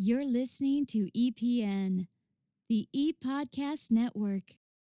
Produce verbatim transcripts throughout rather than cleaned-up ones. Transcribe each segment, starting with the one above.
You're listening to E P N, the E-Podcast Network.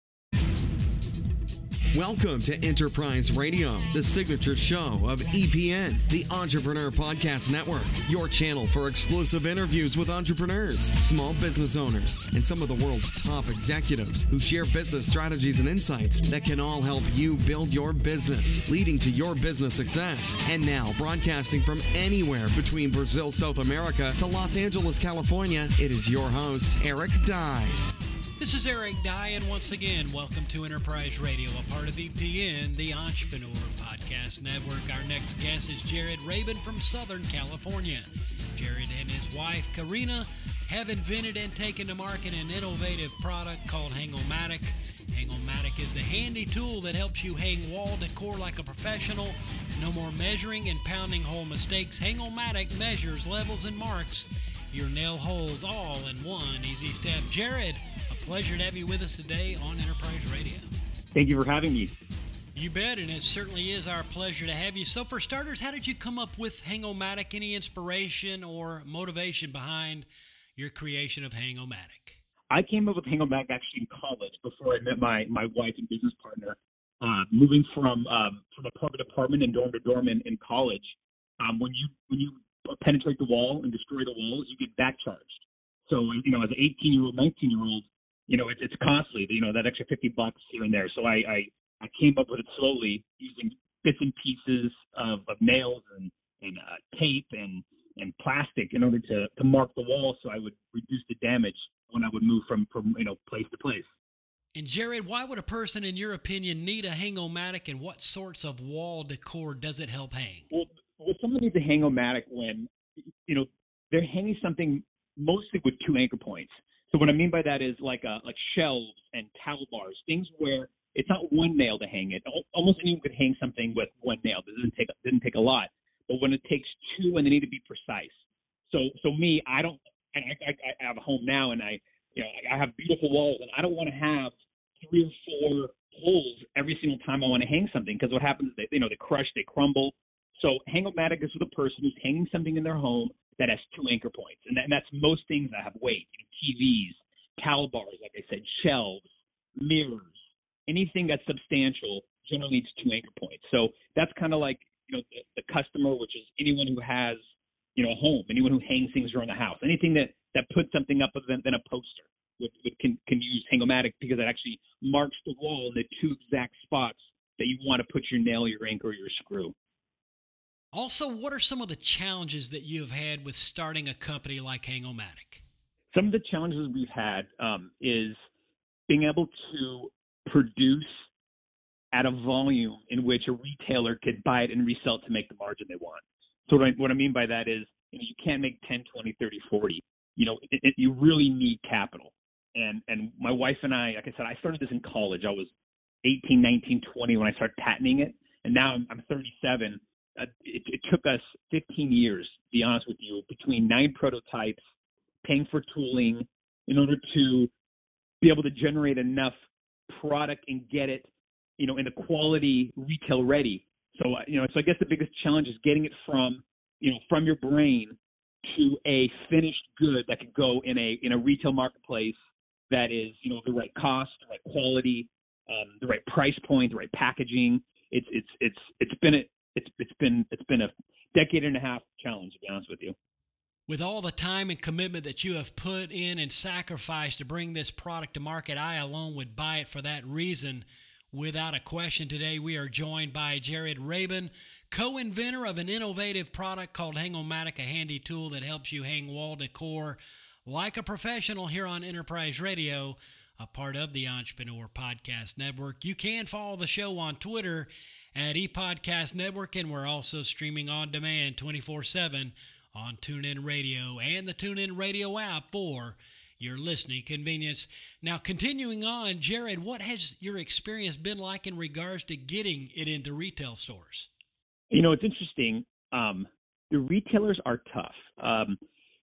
Welcome to Enterprise Radio, the signature show of E P N, the Entrepreneur Podcast Network, your channel for exclusive interviews with entrepreneurs, small business owners, and some of the world's top executives who share business strategies and insights that can all help you build your business, leading to your business success. And now, broadcasting from anywhere between Brazil, South America to Los Angeles, California, it is your host, Eric Dye. This is Eric Dye, and once again, welcome to Enterprise Radio, a part of E P N, the Entrepreneur Podcast Network. Our next guest is Jared Rabin from Southern California. Jared and his wife, Karina, have invented and taken to market an innovative product called Hang-O-Matic. Hang-O-Matic is the handy tool that helps you hang wall decor like a professional. No more measuring and pounding hole mistakes. Hang-O-Matic measures, levels, and marks your nail holes all in one easy step. Jared, a pleasure to have you with us today on Enterprise Radio. Thank you for having me. You bet, and it certainly is our pleasure to have you. So for starters, how did you come up with Hang-O-Matic? Any inspiration or motivation behind your creation of Hang-O-Matic? I came up with Hang-O-Matic actually in college before I met my, my wife and business partner. Uh, moving from um, from apartment to apartment and dorm to dorm in, in college, um, when you when you penetrate the wall and destroy the walls, you get back charged. So, you know, as an eighteen-year-old, nineteen-year-old, you know, it's it's costly, you know, that extra fifty bucks here and there. So I, I, I came up with it slowly using bits and pieces of, of nails and, and uh, tape and, and plastic in order to, to mark the wall so I would reduce the damage when I would move from, from, you know, place to place. And Jared, why would a person, in your opinion, need a Hang-O-Matic, and what sorts of wall decor does it help hang? Well, well someone needs a Hang-O-Matic when, you know, they're hanging something mostly with two anchor points. So what I mean by that is like uh, like shelves and towel bars, things where it's not one nail to hang it. Almost anyone could hang something with one nail. It doesn't take didn't take a lot. But when it takes two and they need to be precise. So so me, I don't. And I, I, I have a home now, and I you know I have beautiful walls, and I don't want to have three or four holes every single time I want to hang something, because what happens is they you know they crush, they crumble. So Hang-O-Matic is for the person who's hanging something in their home that has two anchor points. And, that, and that's most things that have weight, you know, T Vs, towel bars, like I said, shelves, mirrors, anything that's substantial generally needs two anchor points. So that's kind of like, you know, the, the customer, which is anyone who has, you know, a home, anyone who hangs things around the house, anything that, that puts something up other than, than a poster with, with, can, can use Hang-O-Matic, because it actually marks the wall in the two exact spots that you want to put your nail, your anchor, or your screw. Also, what are some of the challenges that you have had with starting a company like Hang-O-Matic? Some of the challenges we've had um, is being able to produce at a volume in which a retailer could buy it and resell it to make the margin they want. So what I, what I mean by that is, you know, you can't make ten, twenty, thirty, forty. You know, it, it, you really need capital. And and my wife and I, like I said, I started this in college. I was eighteen, nineteen, twenty when I started patenting it. And now I'm, I'm thirty-seven. Uh, it, it took us fifteen years, to be honest with you, between nine prototypes, paying for tooling in order to be able to generate enough product and get it, you know, in a quality retail ready. So, uh, you know, so I guess the biggest challenge is getting it from, you know, from your brain to a finished good that could go in a in a retail marketplace that is, you know, the right cost, the right quality, um, the right price point, the right packaging. It's it's it's it's been a It's it's been it's been a decade and a half challenge, to be honest with you. With all the time and commitment that you have put in and sacrificed to bring this product to market, I alone would buy it for that reason. Without a question, today we are joined by Jared Rabin, co-inventor of an innovative product called Hang-O-Matic, a handy tool that helps you hang wall decor like a professional here on Enterprise Radio, a part of the Entrepreneur Podcast Network. You can follow the show on Twitter at ePodcast Network, and we're also streaming on demand twenty-four seven on TuneIn Radio and the TuneIn Radio app for your listening convenience. Now, continuing on, Jared, what has your experience been like in regards to getting it into retail stores? You know, it's interesting. Um, the retailers are tough. Um,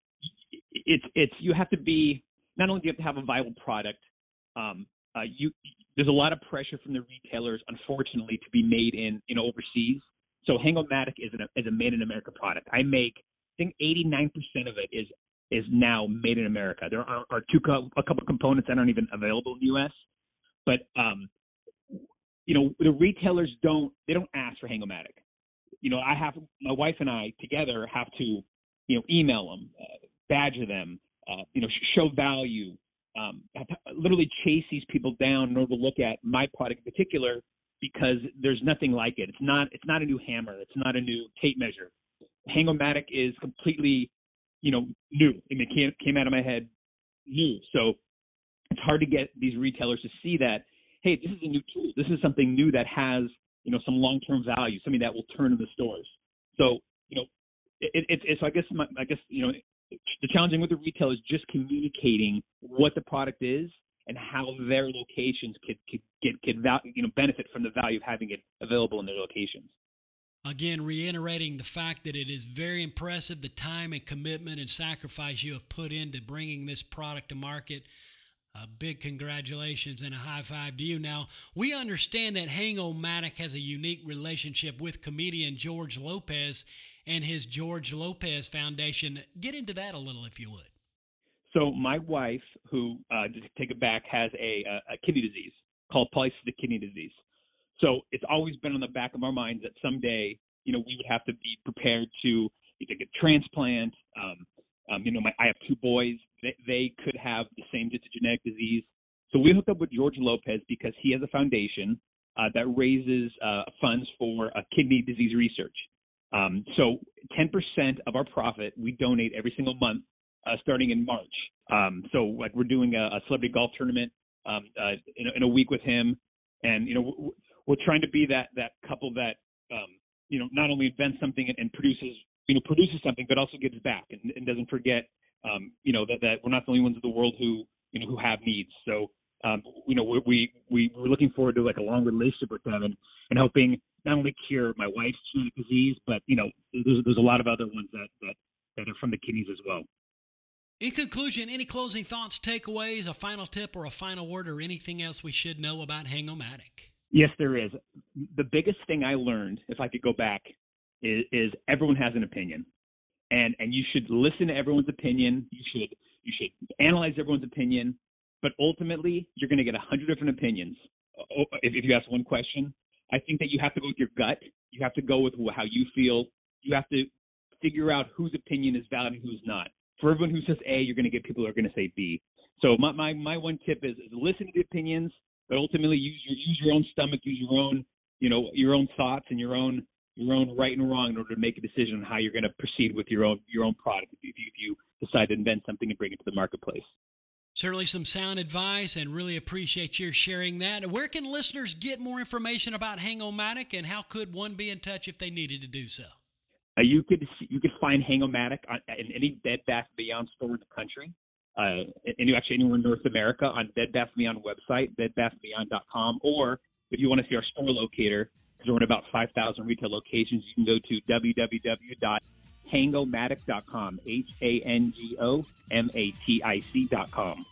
it's it's you have to be not only do you have to have a viable product. Um, uh, you there's a lot of pressure from the retailers, unfortunately, to be made in in overseas. So Hang-O-Matic is, an, is a made in America product. I make, I think eighty-nine percent of it is is now made in America. There are, are two co- a couple of components that aren't even available in the U S, but um, you know, the retailers don't they don't ask for Hang-O-Matic. You know, I have my wife and I together have to, you know, email them, uh, badger them, uh, you know, sh- show value, um, have to literally chase these people down in order to look at my product in particular, because there's nothing like it. It's not it's not a new hammer. It's not a new tape measure. Hang-O-Matic is completely, you know, new. I mean, it came, came out of my head new. So it's hard to get these retailers to see that, hey, this is a new tool. This is something new that has, you know, some long-term value, something that will turn in the stores. So, you know, it, it, it's, I guess, my, I guess, you know, the challenging with the retail is just communicating what the product is and how their locations could, could get, could val- you know, benefit from the value of having it available in their locations. Again, reiterating the fact that it is very impressive, the time and commitment and sacrifice you have put into bringing this product to market. A big congratulations and a high five to you. Now, we understand that Hang-O-Matic has a unique relationship with comedian George Lopez and his George Lopez Foundation. Get into that a little, if you would. So my wife, who, uh, to take it back, has a, a kidney disease called polycystic kidney disease. So it's always been on the back of our minds that someday, you know, we would have to be prepared to either get transplant. Um, um, you know, my, I have two boys. They, they could have the same genetic disease. So we hooked up with George Lopez because he has a foundation uh, that raises uh, funds for uh, kidney disease research. Um, so ten percent of our profit we donate every single month, uh, starting in March. Um, so like we're doing a, a celebrity golf tournament um, uh, in, a, in a week with him, and you know we're trying to be that that couple that um, you know not only invents something and, and produces you know produces something, but also gives back and, and doesn't forget um, you know that, that we're not the only ones in the world who you know who have needs. So um, you know we we we we're looking forward to like a long relationship with them and, and helping not only cure my wife's genetic disease, but you know there's there's a lot of other ones that that that are from the kidneys as well. In conclusion, any closing thoughts, takeaways, a final tip, or a final word, or anything else we should know about Hang-O-Matic? Yes, there is. The biggest thing I learned, if I could go back, is, is everyone has an opinion, and and you should listen to everyone's opinion. You should you should analyze everyone's opinion, but ultimately you're going to get a hundred different opinions. If, if you ask one question, I think that you have to go with your gut. You have to go with how you feel. You have to figure out whose opinion is valid and who's not. For everyone who says A, you're going to get people who are going to say B. So my, my, my one tip is, is listen to the opinions, but ultimately use your use your own stomach, use your own you know your own thoughts and your own your own right and wrong in order to make a decision on how you're going to proceed with your own your own product if you, if you decide to invent something and bring it to the marketplace. Certainly some sound advice, and really appreciate your sharing that. Where can listeners get more information about Hang-O-Matic, and how could one be in touch if they needed to do so? Uh, you could you could find Hang-O-Matic on, in any Bed Bath and Beyond store in the country, uh, and actually anywhere in North America on Bed Bath and Beyond website, bed bath beyond dot com. Or if you want to see our store locator, because we're in about five thousand retail locations, you can go to w w w dot hango matic dot com, H A N G O M A T I C dot com.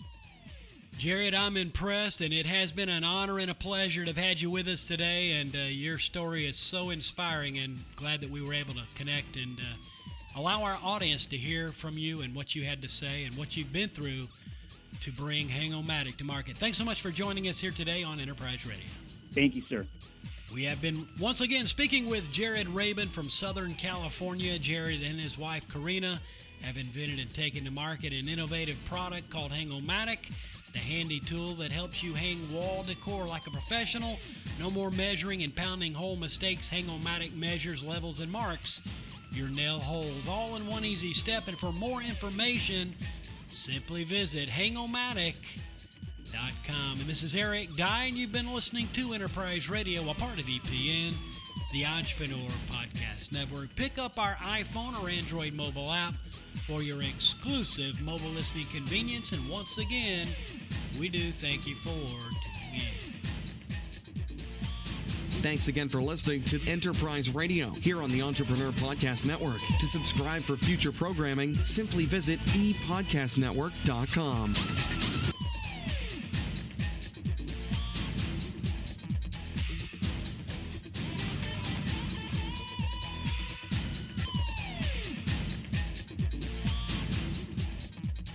Jared, I'm impressed, and it has been an honor and a pleasure to have had you with us today, and uh, your story is so inspiring, and glad that we were able to connect and uh, allow our audience to hear from you and what you had to say and what you've been through to bring Hang-O-Matic to market. Thanks so much for joining us here today on Enterprise Radio. Thank you, sir. We have been, once again, speaking with Jared Rabin from Southern California. Jared and his wife, Karina, have invented and taken to market an innovative product called Hang-O-Matic, the handy tool that helps you hang wall decor like a professional. No more measuring and pounding hole mistakes. Hang-O-Matic measures, levels, and marks your nail holes, all in one easy step. And for more information, simply visit hang o matic dot com. And this is Eric Dye, and you've been listening to Enterprise Radio, a part of E P N, the Entrepreneur Podcast Network. Pick up our iPhone or Android mobile app for your exclusive mobile listening convenience. And once again, we do thank you for tuning in. Thanks again for listening to Enterprise Radio here on the Entrepreneur Podcast Network. To subscribe for future programming, simply visit e podcast network dot com.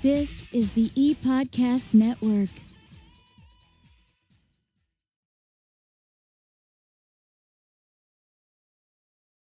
This is the ePodcast Network.